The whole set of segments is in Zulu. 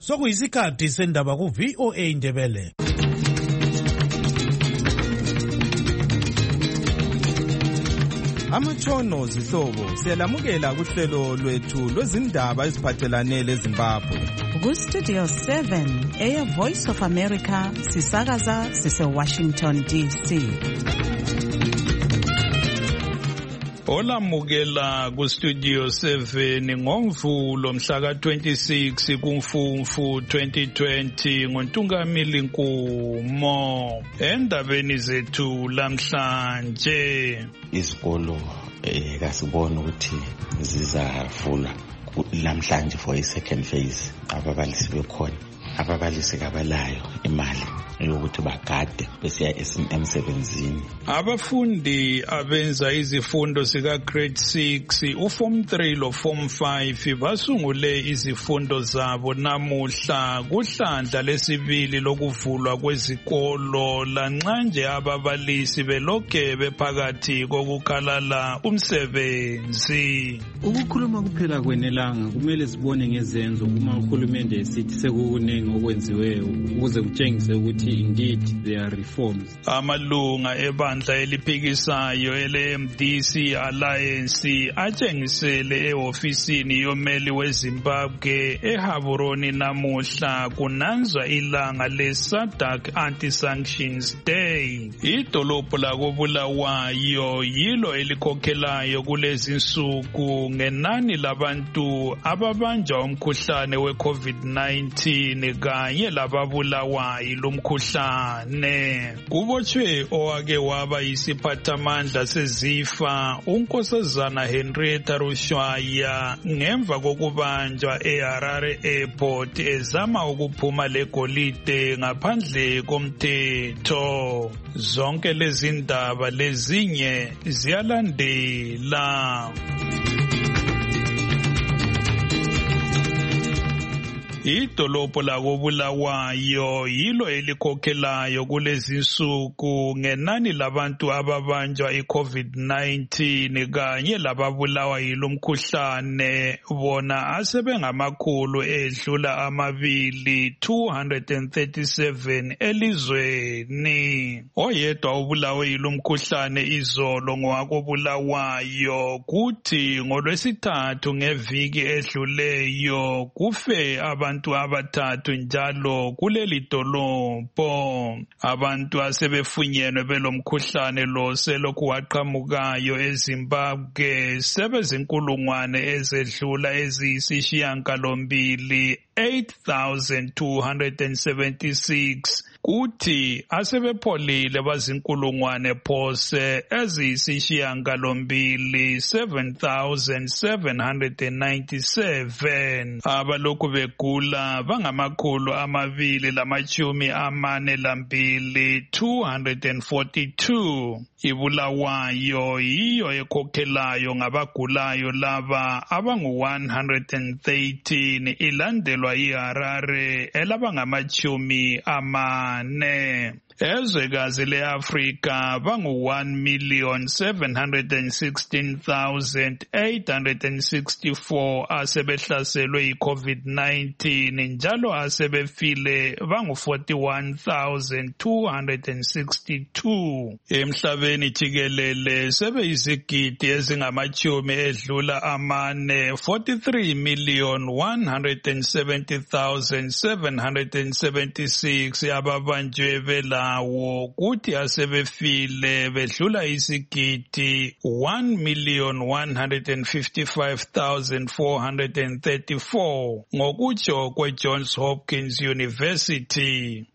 Sokuyisikhathi sendaba ku VOA Ndebele. Amatshono zihlobo siyalamukela kuhlelo lwethu lwezindaba eziphathelane leZimbabwe. Ku Studio 7 Air Voice of America sisakaza sise Washington DC. Olamukela ku Studio 7 ngoMvulo mhla ka-26 kuMfumfu 2020 ngoNtungamili Nkumo. Endabeni zethu lamhlanje izikolo kasibona ukuthi zizavulwa lamhlanje for a second phase. Ababalisi bekhona, ababalisi kabalayo imali yokuthi bagade besiya emsebenzini. Abafundi abenza izifundo sika grade 6 uform 3 lo form 5 basungule izifundo zabo namuhla kuhlandla lesibili lokuvulwa kwezikolo lanxanje ababalisi belokhe bephakathi kokukhalala umsebenzi. Ukukhuluma kuphela kwenelanga, kumele sibone ngezenzo uma uhulumende esithi sekukunengi okwenziweyo ukuze kutshengise ukuthi indeed there are reforms. Amalunga ebandla eliphikisayo ele-MDC Alliance atshengisele ehofisini yomeli weZimbabwe eHaburoni namuhla kunanzwa ilanga le-SADC Anti-Sanctions Day. Idolobho lakoBulawayo yilo elikhokhelayo kulezi nsuku ngenani labantu ababanjwa umkhuhlane we-COVID-19 kanye lababulawa yilomkhuhlane. Kubotshwe owake waba yisiphathamandla sezifa uNkosazana Henrietta Rushwaya ngemva kokubanjwa eHarare Airport ezama ukuphuma legolide ngaphandle komthetho. Zonke lezi ndaba lezinye ziyalandela. Idolobho lakoBulawayo yilo elikhokhelayo kulezi nsuku ngenani labantu ababanjwa iCovid-19 kanye lababulawa yilomkhuhlane bona asebengamakhulu edlula 237 elizweni. Oyedwa ubulawe yilomkhuhlane izolo ngowakoBulawayo kuthi ngolwesithathu ngeviki edluleyo kufe abantu abathathu njalo kuleli dolobho. Abantu asebefunyenwe belomkhuhlane lo selokhu waqhamukayo eZimbabwe sebezinkulungwane ezedlula eziyisishiyagalombili 8,276 kuthi asebepholile bazinkulungwane phose eziyisishiyagalombili 7,797. Abalokhu begula bangamakhulu 242 242. iBulawayo yiyo ekhokhelayo ngabagulayo laba abangu-113 ilandelwa iHarare elabangama-40. Ezwekazi le-Afrika bangu-1,716,864 asebehlaselwe yi-COVID-19 njalo asebefile bangu-41,262. Emhlabeni jikelele sebeyizigidi ezingama-40 edlula 43,170,776 ababanjwe belawo kuthi asebefile bedlula isigidi 1,155,434 ngokutsho kweJohns Hopkins University.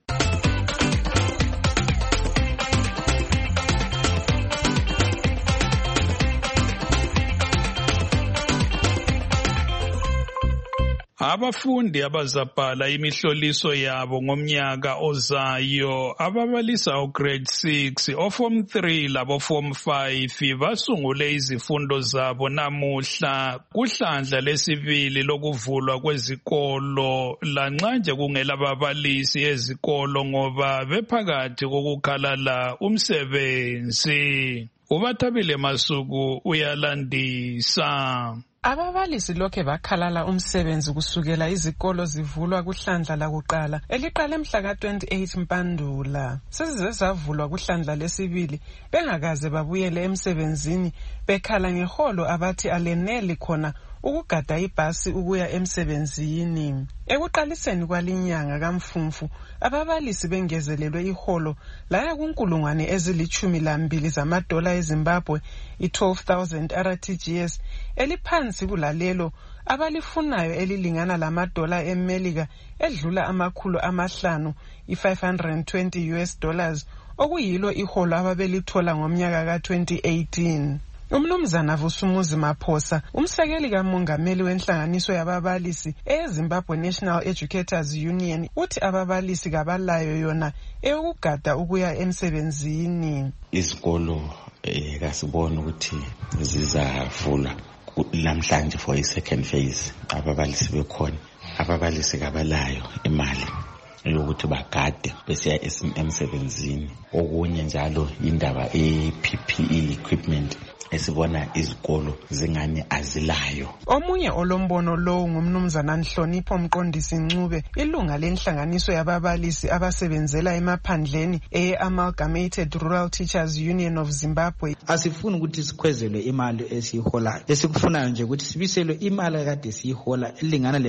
Abafundi abazabhala imihloliso yabo ngomnyaka ozayo ababalisa ugrade 6 oform 3 labo form 5 basungule izifundo zabo namuhla kuhlandla lesibili lokuvulwa kwezikolo lanxanje kungela babalisi ezikolo ngoba bephakathi kokukhalala umsebenzi. Ubathabile Masuku uyalandisa. Ababalisi lokhe bakhalala umsebenzi kusukela izikolo zivulwa kuhlandla lakuqala eliqala mhla ka-28 Mpandula. Sezize zavulwa kuhlandla lesibili bengakaze babuyele emsebenzini bekhala ngeholo abathi aleneli khona ukugada ibhasi ukuya emsebenzini. Ekuqaliseni kwalinyanga kaMfumfu, ababalisi bengezelelwe iholo laya kunkulungwane ezili-12 zamadola eZimbabwe, i-12,000 RTGS, eliphansi kulalelo abalifunayo elilingana lamadola eMelika edlula $500, i-520 US dollars, okuyilo iholo ababelithola ngomnyaka ka-2018. Umnumzana Vusumuzi Maphosa, umsekeli kamongameli wenhlanganiso yababalisi eZimbabwe National Educators Union, uthi ababalisi kabalayo yona eyokugada ukuya emsebenzini. Izikolo kasibona ukuthi zizavulwa namhlanje for i-second phase. Ababalisi bekhona, ababalisi kabalayo imali yokuthi bagade besiya emsebenzini. Okunye njalo indaba e-PPE equipment esibona izikolo zingani azilayo. Omunye olombono lowo ngumnumzana Nhlonipho Mqondisi Ncube, ilunga lenhlanganiso yababalisi abasebenzela emaphandleni e-Amalgamated Rural Teachers Union of Zimbabwe. Asifuni ukuthi sikhwezelwe imali esiyiholayo, esikufunayo nje ukuthi sibiselwe imali kade siyihola elingana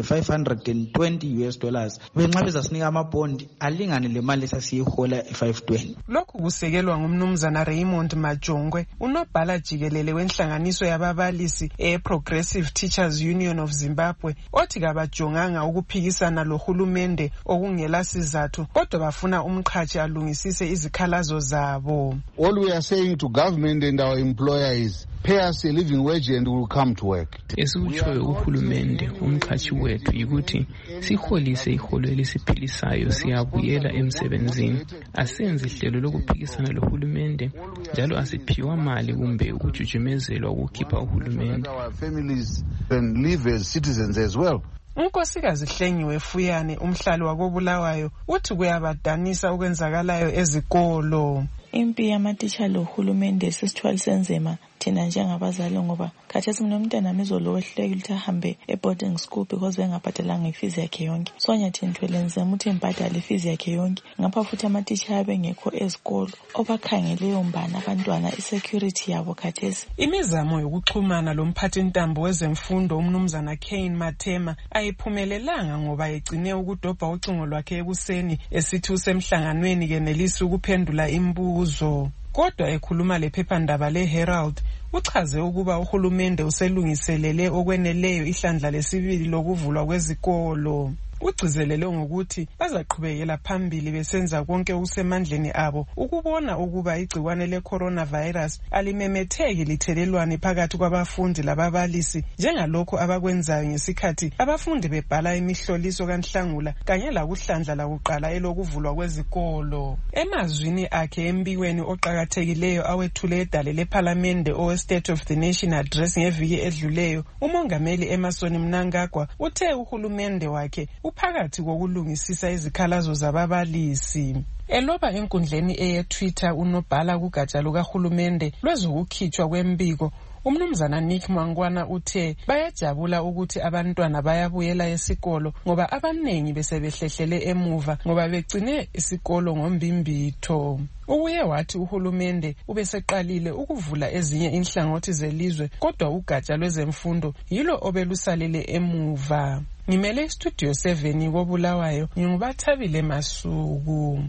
le-520 US dollars. Benxa bezasinika amabhondi alingane le mali esasiyihola e-520. Lokhu kusekelwa ngumnumzana Raymond Majongwe, unobhala jikelele wenhlanganiso yababalisi e-Progressive Teachers Union of Zimbabwe, othi kabajonganga ukuphikisana lohulumende okungela sizathu kodwa bafuna umqhashi alungisise izikhalazo zabo. All we are saying to government and our employer is pay us a living wage and we will come to work. Esikutshoyo uhulumende umqhashi wethu yikuthi siholise iholo elisiphilisayo siyabuyela emsebenzini. Asenze ihlelo lokuphikisana lohulumende njalo asiphiwa mali kumbe ukujujumezelwa ukukhipha uhulumende. Our families and live as citizens as well. Unkosikazi Hlengiwe Fuyane, umhlali wakoBulawayo, uthi kuyabadanisa okwenzakalayo ezikolo. Impi yamatitsha lohulumende sisithwalise nzima thina njengabazali ngoba khathesi nomntana mizolo wehluleka ukuthi ahambe e-boarding school because bengabhadalanga ifizi yakhe yonke. So nyathi nithwele nzima ukuthi ngibhadale ifizi yakhe yonke. Ngapha futhi amatitsha abengekho ezikolo obakhangeleyo mbana abantwana isecurity yabo khathesi. Imizamo yokuxhumana lomphathi ntambo wezemfundo umnumzana Kane Mathema ayiphumelelanga ngoba egcine ukudobha ucingo lwakhe ekuseni esithi usemhlanganweni kenelisi ukuphendula imbuzo. Kodwa ekhuluma lephephandaba le-Herald, uchaze ukuba uhulumende uselungiselele okweneleyo ihlandla lesibili lokuvulwa kwezikolo. Ugcizelele ngokuthi bazaqhubekela phambili besenza konke okusemandleni abo ukubona ukuba igciwane le-coronavirus alimemetheki lithelelwane phakathi kwabafundi lababalisi njengalokho abakwenzayo ngesikhathi abafundi bebhala imihloliso kaNhlangula kanye lakuhlandla lakuqala elokuvulwa kwezikolo. Emazwini akhe embikweni oqakathekileyo awethule edale lephalamende owe-State of the Nation Address ngeviki edluleyo, umongameli Emmerson Mnangagwa uthe uhulumende wakhe uphakathi kokulungisisa izikhalazo zababalisi. Eloba enkundleni eye-Twitter unobhala kugatsha lukahulumende lwezokukhitshwa kwembiko, umnumzana Nick Mangwana uthe bayajabula ukuthi abantwana bayabuyela esikolo ngoba abanengi besebehlehlele emuva ngoba begcine isikolo ngombimbitho. Ubuye wathi uhulumende ubeseqalile ukuvula ezinye inhlangothi zelizwe kodwa ugatsha lwezemfundo yilo obelusalele emuva. Ngimele Studio 7 koBulawayo, nginguBathabile Masuku.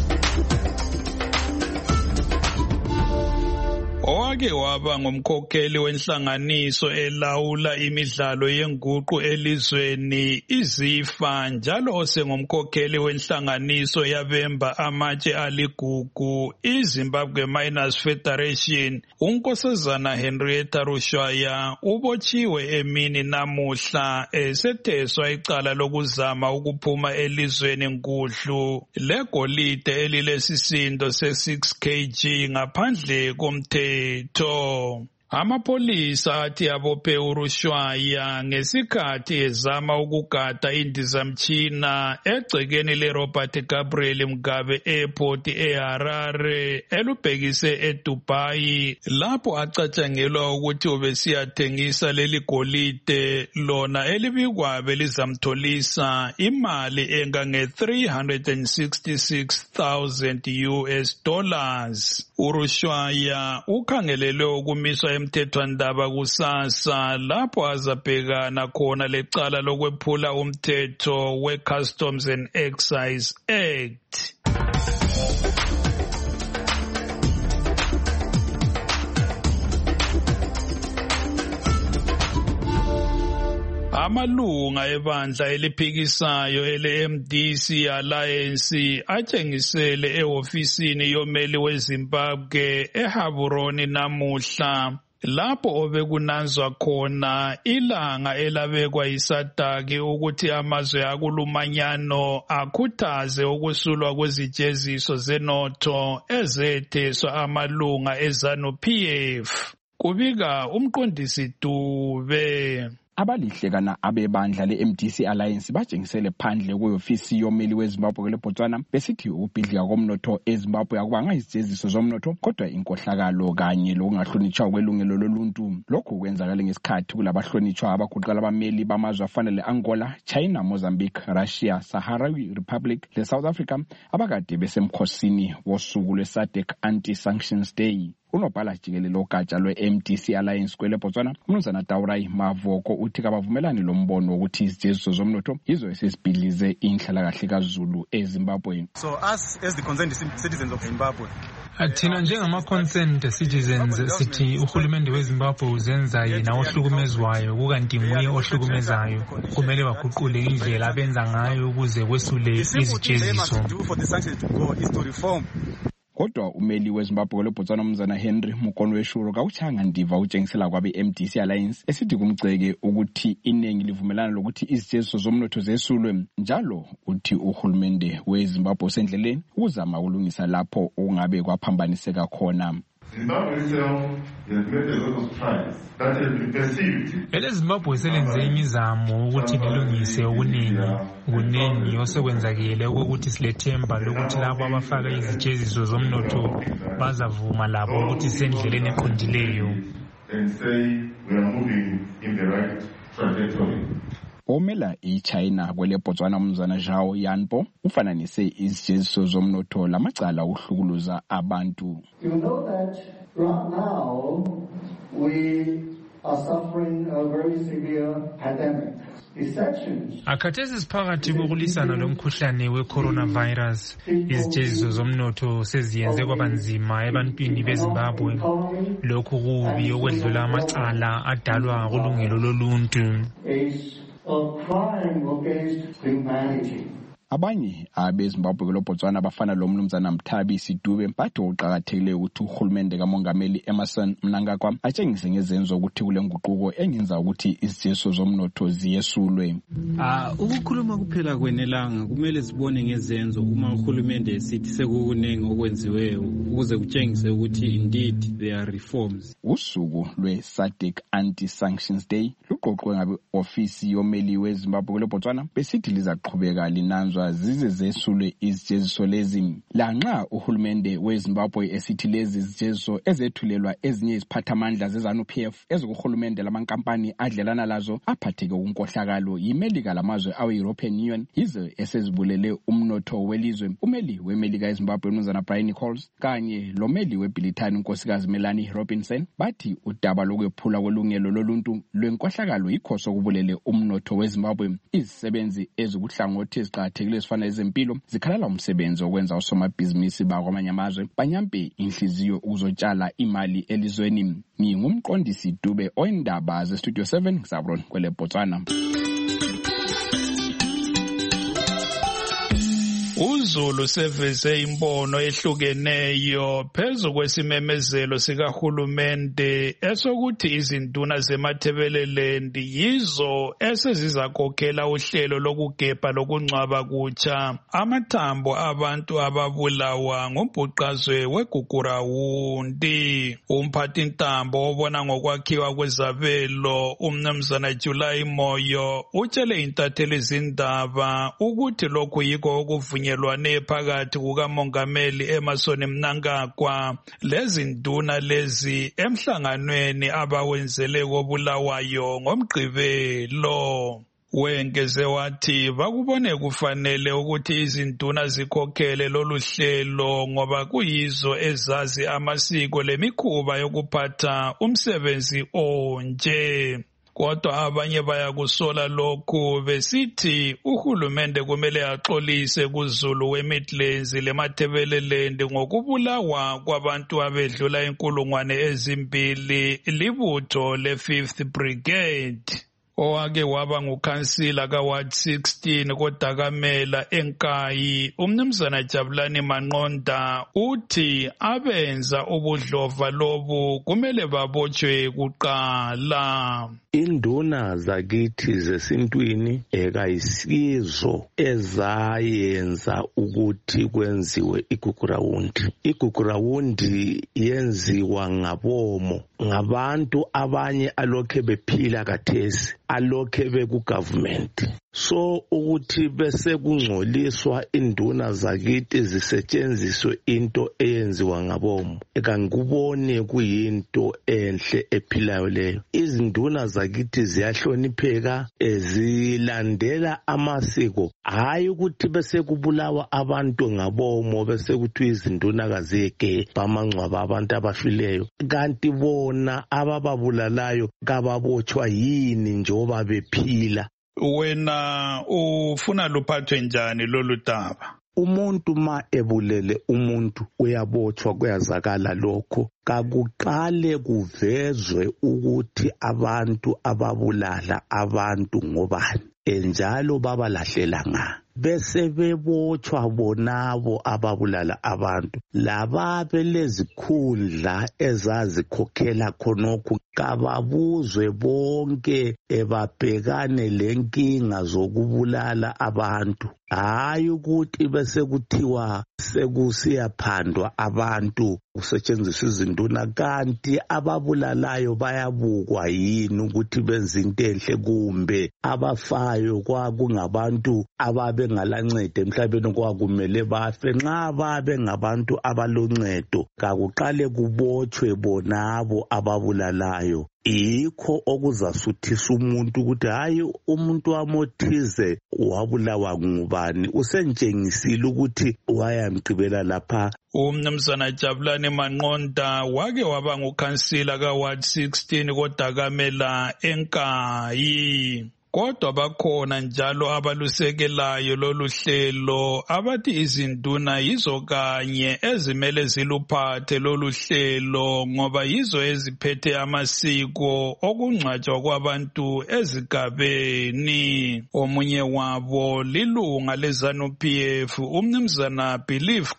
Owake waba ngumkhokheli wenhlanganiso elawula imidlalo yenguqu elizweni iZIFA njalo osengumkhokheli wenhlanganiso yabemba amatshe aligugu iZimbabwe Miners Federation, unkosazana Henrietta Rushwaya ubotshiwe emini namuhla esetheswa icala lokuzama ukuphuma elizweni nkudlu legolide elilesisindo se-6 kg ngaphandle komthetho. Amapolisa athi abophe uRushwaya ngesikhathi ezama ukugada indizamtshina egcekeni leRobert Gabriel Mugabe Airport eHarare elubhekise eDubai lapho acatshangelwa ukuthi ubesiyathengisa leli golide lona elibikwabe lizamtholisa imali engange $366,000. uRushwaya ukhangelelwe ukumiswa emthethwandaba kusasa lapho azabhekana khona lecala lokwephula umthetho we-Customs and Excise Act. Amalunga ebandla eliphikisayo ele-MDC Alliance atshengisele ehofisini yomeli weZimbabwe eHaburoni namuhla lapho obekunanzwa khona ilanga elabekwa yiSADC ukuthi amazwe akulumanyano akhuthaze ukusulwa kwezijeziso zenotho ezetheswa amalunga eZANU-PF. Kubika umqondisi Dube. Abalihlekana abebandla le-MDC Alliance batshengisele phandle kweofisi yomeli weZimbabwe leBotswana besithi ukubhidlika komnotho eZimbabwe akubanga izijeziso zomnotho kodwa inkohlakalo kanye lokungahlonitshwa kwelungelo loluntu. Lokhu kwenzakala ngesikhathi kulabahlonitshwa abaguqala abameli bamazwe afana le-Angola, China, Mozambique, Russia, Sahrawi Republic le-South Africa abakade besemkhosini wosuku lwe-SADC Anti-Sanctions Day. Unobhala jikelele ogatsha lwe-MDC Alliance kweleBotswana uMnumzana Taurai Mavoko uthi kabavumelani lo mbono wokuthi izijeziso zomnotho yizo esesibhidlize inhlalakahle kaZulu eZimbabwe. So us as the concerned citizens of Zimbabwe, thina njengama-concerned citizens sithi uhulumende weZimbabwe uzenza yena ohlukumezwayo kukanti nguye ohlukumezayo. Kumele baguqule indlela abenza ngayo ukuze kwesule izijeziso. Kodwa umeli weZimbabwe leBotswana uMnumzana Henry Mukonweshuro kawuchanga ndiva utshengisela kwabe-MDC Alliance esithi kumgceke ukuthi iningi livumelana lokuthi izijeziso zomnotho zesulwe njalo uthi uhulumende weZimbabwe usendleleni ukuzama ukulungisa lapho okungabe kwaphambaniseka khona. EleZimbabwe selenze imizamo ukuthi lilungise okuningi osekwenzakele ukuthi silethemba lokuthi labo abafaka izijeziso zomnotho bazavuma labo ukuthi sendleleni eqondileyo. Omela iChina kweleBotswana uMnumzana Zhao Yanpo ufananise izijeziso zomnotho lamacala uhlukuluza abantu. You know that right now we are suffering a very severe pandemic. Akhathesi siphakathi kokulisana lomkhuhlane we-coronavirus. Izijeziso zomnotho seziyenze kwabanzima ebantwini beZimbabwe. Lokhu kubi okwedlula amacala adalwa kulungelo loluntu. Abanye abeZimbabwe leBotswana bafana lo Mnumzana Mthabi Sidube bathi uqhakathekile ukuthi uhulumende kaMongameli Emmerson Mnangagwa atshengise ngezenzo ukuthi kule nguquko engenza ukuthi izijeziso zomnotho ziyesulwe. Ukukhuluma kuphela kwenelanga kumele sibone ngezenzo uma uhulumende esithi sekukunengi okwenziweyo ukuze kutshengise ukuthi indeed there are reforms. Usuku lwe-SADC Anti-Sanctions Day luqoqwe ngabe ofisi yomeli weZimbabwe leBotswana besithi lizaqhubeka linanzwa zize zesulwe izijeziso lezi. Lanxa uhulumende weZimbabwe esithi lezi zijeziso ezethulelwa ezinye iziphathamandla zeZANU-PF ezokuhulumende lamankampani adlelana lazo aphatheke kunkohlakalo yimelika lamazwe awe-European Union yize esezibulele umnotho welizwe. Umeli wemelika eZimbabwe uMnumzana Brian Nichols kanye lomeli weBrithani unkosikazi Melanie Robinson bathi udaba lokwephula kwelungelo loluntu lwenkohlakalo yikho sokubulele umnotho weZimbabwe. Izisebenzi ezikuhlangothi eziqakathekile ezifana ezempilo zikhalala umsebenzi okwenza osomabhizinisi bakwamanye amazwe banyampe inhliziyo ukuzotshala imali elizweni. Ngingumqondisi Dube oyindaba zeStudio 7 Zabron kweleBotswana. uZulu seveze imbono ehlukeneyo phezu kwesimemezelo sikahulumende esokuthi izinduna zeMatabeleland yizo esezizakhokhela uhlelo lokugebha lokungcwaba kutsha amathambo abantu ababulawa ngumbhuqazwe weGugurawundi. Umphathintambo obona ngokwakhiwa kwezabelo umnumzana July Moyo utshele intatheli izindaba ukuthi lokhu yikho okuvunyelwane phakathi kukamongameli Emmerson Mnangagwa lezinduna lezi emhlanganweni abawenzele koBulawayo ngoMgqibelo. Wengeze wathi bakubone kufanele ukuthi izinduna zikhokhele lolu hlelo ngoba kuyizo ezazi amasiko lemikhuba yokuphatha umsebenzi onje. Kodwa abanye bayakusola lokhu besithi uhulumende kumele axolise kuZulu weMidlands leMatabeleland ngokubulawa kwabantu abedlula 2,000 libutho le5th Brigade. Owake waba ngukhansila kaWard 16 koDakamela eNkayi umnumzana Jabulani Manqonda uthi abenza ubudlova lobu kumele babotshwe kuqala. Induna zakithi zesintwini ekayisizo ezayenza ukuthi kwenziwe iGugurawundi. iGugurawundi yenziwa ngabomo ngabantu abanye alokhe bephila kathesi alokhe beku-government. So ukuthi bese kungcoliswa induna zakithi zisetshenziswe into eyenziwa ngabomo. Ekangikubone kuyinto enhle ephilayo leyo. Izinduna zakithi ziyahlonipheka zilandela amasiko. Hayi ukuthi bese kubulawa abantu ngabomo bese kuthi izinduna kazeke bamangcwaba abantu abafileyo. Kanti bona abababulalayo kababotshwa yini njoba bephila. Wena ufuna luphathwe njani lolu daba? Umuntu ma ebulele umuntu uyabotshwa kuyazakala lokho. Kakuqale kuvezwe ukuthi abantu ababulala abantu ngobani enjalo babalahlela nga. Bese bebotshwa bonabo ababulala abantu. Laba belezikhundla ezazikhokhela khonokho kababuzwe bonke ebabhekane lenkinga zokubulala abantu. Hayi ukuthi bese kuthiwa sekusiyaphandwa abantu kusetshenziswa izinduna kanti ababulalayo bayabukwa yini ukuthi benza into enhle kumbe abafayo kwakungabantu ababengalancedo emhlabeni kwakumele bafe. Nxa babe ngabantu abaloncedo kakuqale kubotshwe bonabo ababulalayo. Yikho okuzasuthisa umuntu ukuthi hayi umuntu wamothize wabulawa ngubani usentshengisile ukuthi wayamgqibela lapha. Umnumzana Jabulani Manqonda wake waba ngukhansila kaWard 16 koDakamela eNkayi. Kodwa bakhona njalo abalusekelayo lolu hlelo abathi izinduna yizo kanye ezimele ziluphathe lolu hlelo ngoba yizo eziphethe amasiko okungcwatshwa kwabantu ezigabeni. Omunye wabo lilunga leZANU-PF umnumzana Belief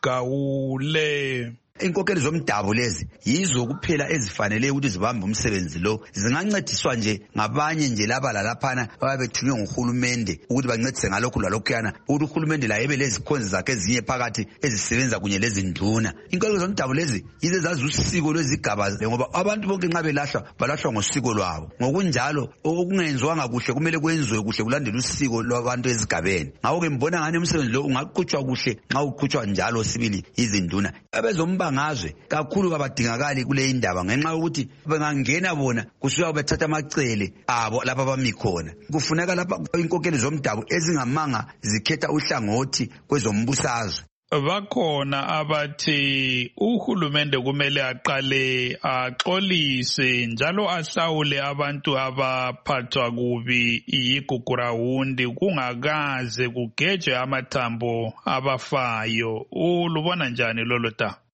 Gawule. Inkokeli zomdabu lezi yizo kuphela ezifanele ukuthi zibambe umsebenzi lo. Zingancediswa nje ngabanye nje laba lalaphana ababethunywe nguhulumende ukuthi bancedise ngalokhu lalokhuyana ukuthi uhulumende la ebe lezikhonzi zakhe ezinye phakathi ezisebenza kunye lezinduna. Inkokeli zomdabu lezi yizo ezazi usiko lwezigaba ngoba abantu bonke nxa belahlwa balahlwa ngosiko lwabo. Ngokunjalo okungenziwanga kuhle kumele kwenziwe kuhle kulandela usiko lwabantu ezigabeni. Ngakho ke mbona ngane umsebenzi lo ungaqhutshwa kuhle nxa uqhutshwa njalo sibili izinduna. Ngazwe kakhulu abadingakali kule indaba ngenxa ukuthi bengangena bona kusuka bethatha amacele abo lapha bami khona. Kufuneka lapha inkokeli zomdabu ezingamanga zikhetha uhlangothi kwezombusazwe. Bakhona abathi uhulumende kumele aqale axolise njalo ahlawule abantu abaphathwa kubi iGugurawundi kungakaze kugejwe amathambo abafayo. Ulubona njani lolo daba?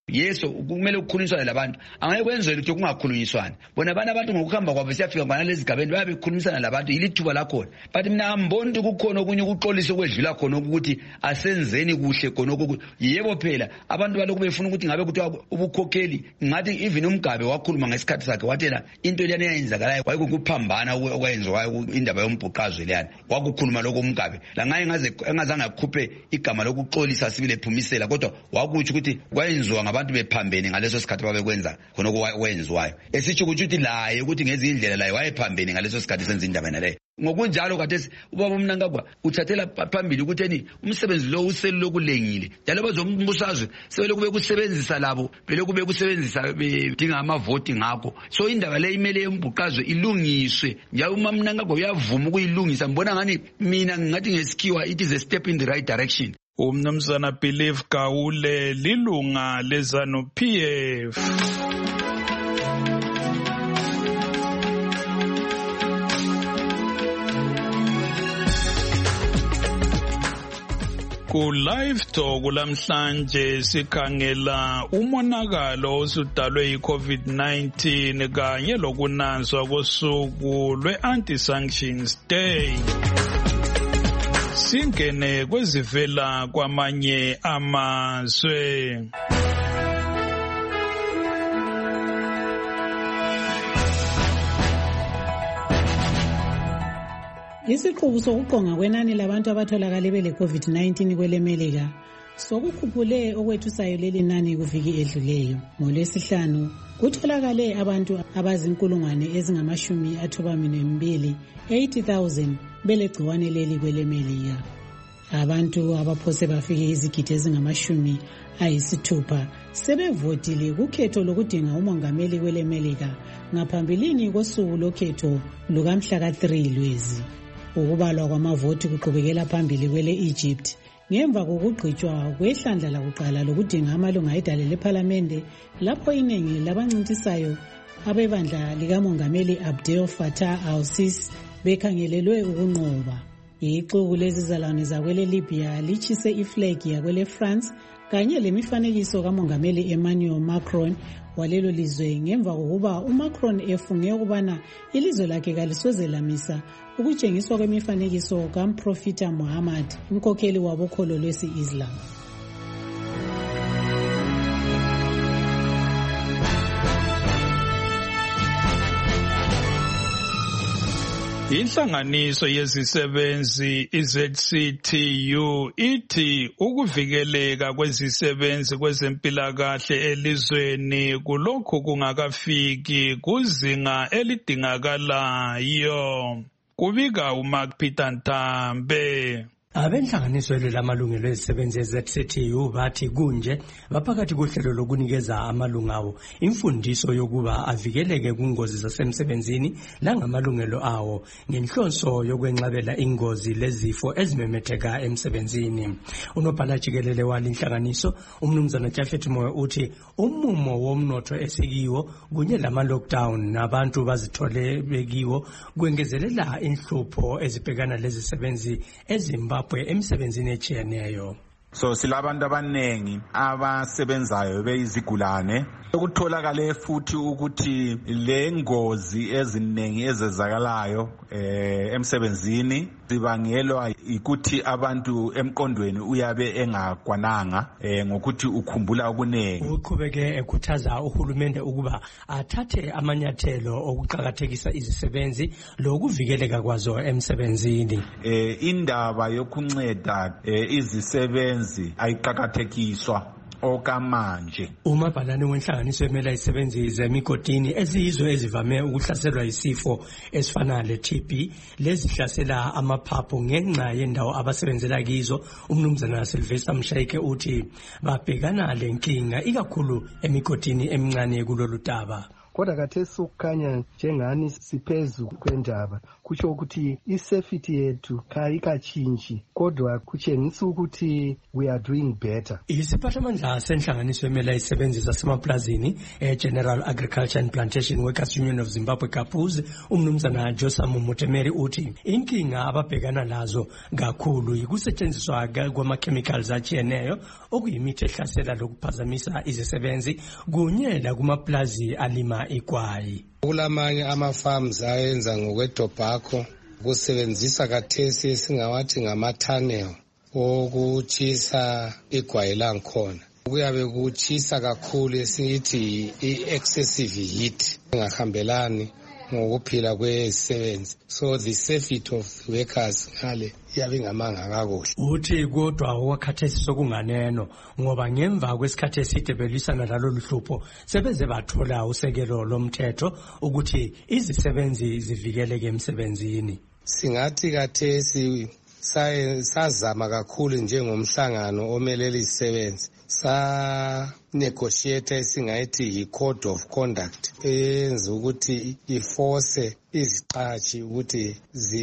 yeso kumele ukukhulunyiswane labantu angeke kwenzele ukuthi kungakhulunyiswana bona abantu ngokuhamba kwabo siyafika ngana lezi gabeni bayabe bekhulumisana labantu ilithuba lakhona but mina amboni ukuthi kukhona okunye ukuxolisa okwedlula khona ukuthi asenzeni kuhle khona ukuthi yebo phela abantu balokhu befuna ukuthi ngabe kuthi ubukhokheli ngathi even uMgabe wakhuluma ngesikhathi sakhe wathela into leyana eyenzakalayo wayekukuphambana okwenziwayo indaba yombhuqazwe leyana wakukhuluma lokho uMgabe la ngaye engazange akhuphe igama lokuxolisa sibile phumisela kodwa wakuthi ukuthi kwayenziwa abantu bephambene ngaleso sikhathi babekwenza khona okwenziwayo esitsho ukuthi laye ukuthi ngezindlela laye wayephambene ngaleso sikhathi senza indaba naleyo ngokunjalo kade ubaba uMnangagwa uthathela phambili ukuthi umsebenzi lo uselu lokulengile njalo bazombusazwe sebele kube kusebenzisa labo phela kube kusebenzisa bedinga amavoti ngakho so indaba le imele yombhuqazwe ilungiswe njalo uMnangagwa uyavuma ukuyilungisa mbona ngani mina ngathi ngesikhiwa it is a step in the right direction. Umnumzana Believe Gawule lilunga lezanu PF. Ku live talk lamhlanje sikhangela umonakalo osudalwe yiCovid-19 kanye lokunanzwa kosuku lwe-Anti-Sanctions Day. Singene kwezivela kwamanye amazwe. Isiqubu sokuqonga kwenani labantu abatholakala bele COVID-19 kwelemelika sokukhuphule okwethusayo leli nani kuviki edluleyo. NgoLwesihlanu kutholakale abantu abazinkulungwane ezingama-92 80,000 belegciwane leli kwelemelika. Abantu abaphose bafike izigidi ezingama-60 sebevotile kukhetho lokudinga umongameli kwelemelika ngaphambilini kosuku lokhetho lukamhla ka-3 Lwezi. Ukubalwa kwamavoti kuqhubekela phambili kwele Egypt ngemva kokugqitshwa kwehlandla lakuqala lokudinga amalunga edale lephalamende lapho iningi labancintisayo abebandla likamongameli Abdel Fattah al-Sisi bekhangelelwe ukunqoba. Ixuku lezizalwane zakwele Libya lichise iflegi yakwele France kanye lemifanekiso kamongameli Emmanuel Macron walelo lizwe ngemva kokuba uMacron efunge ukubana ilizwe lakhe kalisozelamisa ukutshengiswa kwemifanekiso kaMprofita Muhammad, umkhokheli wabokholo lwesi-Islam. Inhlanganiso yezisebenzi iZCTU ithi ukuvikeleka kwezisebenzi kwezempilakahle elizweni kulokhu kungakafiki kuzinga elidingakalayo. Kubika uMark Peter Ntambe. Abenhlanganiso lamalungelo ezisebenzi eZCTU bathi kunje baphakathi kohlelo lokunikeza amalunga awo imfundiso yokuba avikeleke kungozi zasemsebenzini langamalungelo awo ngenhloso yokwenqabela ingozi lezifo ezimemetheka emsebenzini. Unobhala jikelele walinhlanganiso umnumzana Jafet Moyo uthi umumo womnotho esikiwo kunye lama-lockdown nabantu bazithole bekiwo kwengezelela inhlupho ezibhekana lezisebenzi eZimbabwe emsebenzini ejiyeneyo. So silabantu abanengi abasebenzayo beyizigulane ukutholakala futhi ukuthi le ngozi eziningi ezezakalayo emsebenzini zibangelwa ukuthi abantu emqondweni uyabe engakwananga ngokuthi ukhumbula okuningi. Uqhubeke ekhuthaza uhulumende ukuba athathe amanyathelo okuqhakathekisa izisebenzi lokuvikeleka kwazo emsebenzini. Indaba yokunceda izisebenzi ayiqhakathekiswa okamanje. Umabhalane wenhlanganiso emela izisebenzi zemigodini eziyizwe ezivame ukuhlaselwa isifo esifana le-TB lezihlasela amaphaphu ngenxa yendawo abasebenzela kizo. Umnumzana Sylvester Mshayike uthi babhekana lenkinga ikakhulu emigodini emincane kulolu daba. Kodwa khathesi ukukhanya njengani siphezu kwendaba kutsho ukuthi isafety yethu kayikatshintshi kodwa kutshengisa ukuthi we are doing better. Isiphathamandla senhlanganiso emela isebenzi zasemaplazini General Agriculture and Plantation Workers Union of Zimbabwe GAPUZ umnumzana Josamu Mutemeri uthi inkinga ababhekana lazo kakhulu yikusetshenziswa kwama-chemicals atshiyeneyo okuyimithi ehlasela lokuphazamisa izisebenzi kunyela kumaplazi alima igwayi. Kulamanye ama-farms ayenza ngokwetobacco kusebenzisa kathesi esingawathi ngama-tunnel okutshisa igwayi lankhona. Kuyabe kutshisa kakhulu esiyithi i-excessive heat engahambelani ngokuphila kwezisebenzi. So the safety of workers ngale yabe ngamanga kakuhle. Uthi kodwa wakhathesi sokunganeno ngoba ngemva kwesikhathi eside belisana lalolu hlupho sebeze bathola usekelo lomthetho ukuthi izisebenzi zivikeleke emsebenzini. Singathi kathesi sazama kakhulu njengomhlangano omelele izisebenzi sa negotiate esingayithi i-code of conduct eyenza ukuthi iforce iziqatshi ukuthi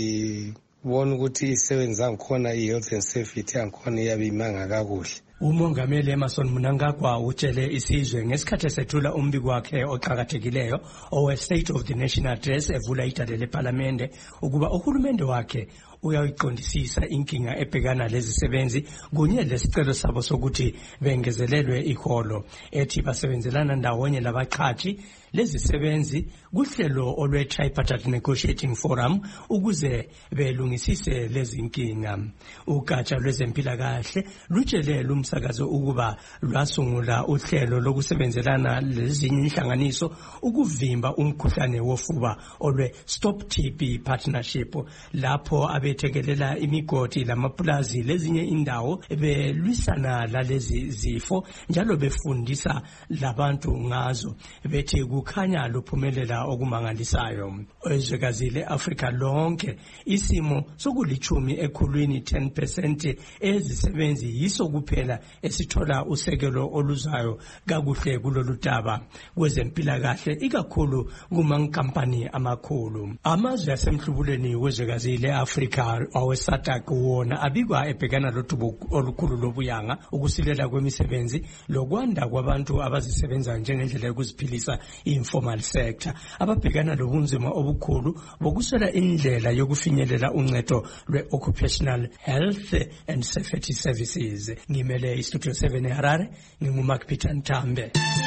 zibone ukuthi izisebenzi zangikhona i-health and safety yangikhona iyabe imanga kakuhle. Umongameli Emerson Mnangagwa utshele isizwe ngesikhathi esethula umbiko wakhe oqhakathekileyo owe State of the Nation Address evula idale leParliamente ukuba uhulumende wakhe uyayiqondisisa inkinga ebhekana lezisebenzi kunye lesicelo sabo sokuthi bengezelelwe iholo ethi basebenzelana ndawonye labaqhashi lezisebenzi kuhlelo olwe-tripartite negotiating forum ukuze belungisise lezi nkinga. Ugatsha lwezempilakahle lutshele lumsakazo ukuba lwasungula uhlelo lokusebenzelana lezinye inhlanganiso ukuvimba umkhuhlane wofuba olwe-Stop TB Partnership lapho abethekelela imigodi lamaplazi lezinye indawo belwisana lalezi zifo njalo befundisa labantu ngazo bethi kukhanya luphumelela okumangalisayo. Ezwekazi le-Afrika lonke isimo sokulithumi ekhulwini 10% ezisebenzi yiso kuphela esithola usekelo oluzayo kakuhle kulolu daba kwezempilakahle ikakhulu kumankampani amakhulu. Amazwe asemhlubuleni wezwekazi le-Afrika awe-SADC wona abikwa ebhekana lodubo olukhulu lobuyanga ukusilela kwemisebenzi lokwanda kwabantu abazisebenza njengendlela yokuziphilisa informal sector ababhekana lobunzima obukhulu bokuswela indlela yokufinyelela uncedo lwe-occupational health and safety services. Ngimele istudio 7 eHarare, nginguMark Peter Ntambe.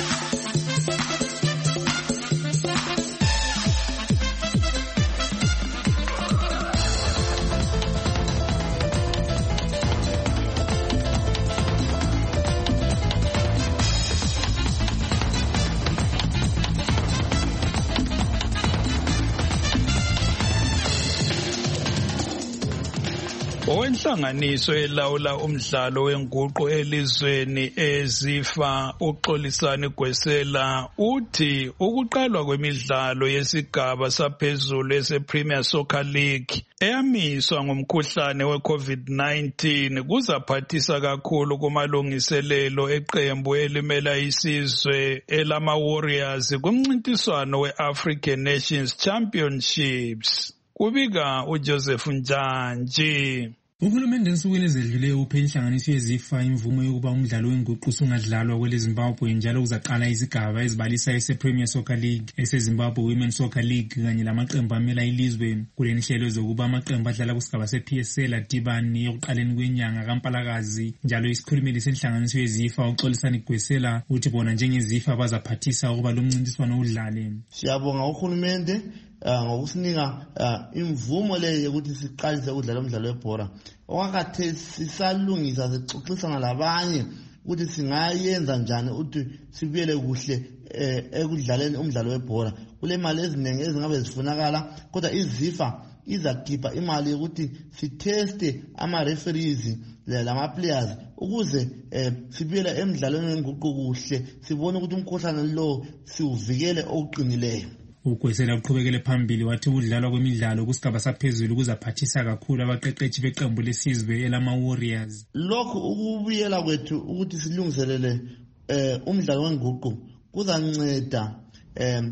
Owenhlanganiso elawula umdlalo wenguqu elizweni ezifa uXolisani Gwesela uthi ukuqalwa kwemidlalo yesigaba saphezulu ese-Premier Soccer League eyamiswa ngomkhuhlane we-COVID-19 kuzaphathisa kakhulu kumalungiselelo eqembu elimela isizwe elama-Warriors kumncintiswano we-African Nations Championships. Kubika uJoseph Njanji. Uhulumende ensukwini ezedluleyo uphe inhlanganiso yezifa imvumo yokuba umdlalo wenguqu sungadlalwa kwele Zimbabwe njalo uzaqala izigaba ezibalisa ese-Premier Soccer League, ese-Zimbabwe Women's Soccer League kanye lamaqembu amela ilizwe. Kule nhlelo zokuba amaqembu adlala kusigaba se-PSL adibani ekuqaleni kwenyanga kaMpalakazi. Njalo isikhulumeli senhlanganiso yezifa uXolisani Gwesela uthi bona njengezifa bazaphathisa ukuba lo mncintiswano udlale. Siyabonga uhulumende ngokusinika imvumo le yokuthi siqalise ukudlala umdlalo webhola. Okwakhathesi sisalungisa sixoxisana labanye ukuthi singayenza njani ukuthi sibuyele kuhle ekudlaleni umdlalo webhola. Kule mali eziningi ezingabe zifunakala kodwa izifa izakhipha imali yokuthi siteste ama-referees lama-players ukuze sibuyele emdlalweni wenguqu kuhle sibone ukuthi umkhuhlane lo siuvikele okuqinileyo. Ugwesela uqhubekele phambili wathi ukudlalwa kwemidlalo kusigaba saphezulu kuzaphathisa kakhulu abaqeqeshi beqembu lesizwe elama-Warriors. Lokhu ukubuyela kwethu ukuthi silungiselele umdlalo wenguqu kuzanceda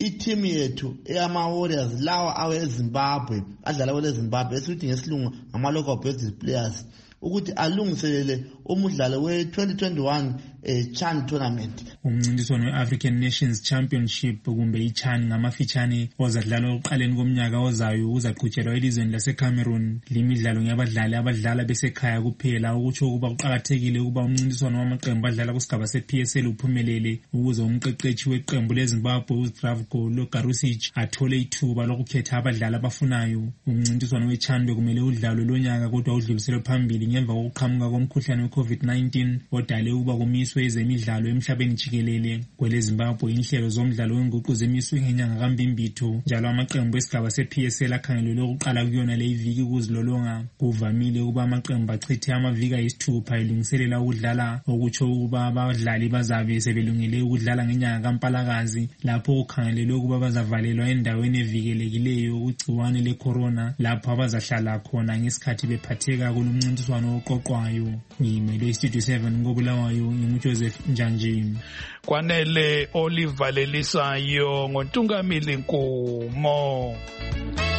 iteam yethu eyama-Warriors lawa awezimbabwe adlala kwelezimbabwe esithi ngesilungu ama-local based players ukuthi alungiselele umdlalo we-2021 CHAN tournament. Umncintiswano we-African Nations Championship kumbe i-CHAN ngamafitshane ozadlalwa ekuqaleni komnyaka ozayo uzaqhutshelwa elizweni laseCameroon. Limidlalo ngeyabadlali abadlala besekhaya kuphela, ukutsho ukuba kuqakathekile ukuba umncintiswano wamaqembu adlala kusigaba se-PSL uphumelele ukuze umqeqeshi weqembu leZimbabwe uZdravko Logarusich athole ithuba lokukhetha abadlali abafunayo. Umncintiswano we-CHAN bekumele udlalwe lonyaka kodwa udluliselwe phambili ngemva kokuqhamuka komkhuhlane we-COVID-19 odale ukuba kumiswe ezemidlalo emhlabeni jikelele. KweleZimbabwe inhlelo zomdlalo wenguqu zemiswe ngenyanga kaMbimbitho, njalo amaqembu esigaba se-PSL akhangelelwe ukuqala kuyona le iviki ukuzilolonga. Kuvamile ukuba amaqembu achithe amaviki ayisithupha elungiselela ukudlala, okutsho ukuba abadlali bazabe sebelungele ukudlala ngenyanga kaMpalakazi lapho kukhangelelwe ukuba bazavalelwa endaweni evikelekileyo kugciwane le-corona lapho abazahlala khona ngesikhathi bephatheka kulumncintiswano oqoqwayo. Ngimele Studio 7 ngobulawayo Joseph Njanjini. Kwanele Oliver Lelisayo ngoNtungamili Nkumo.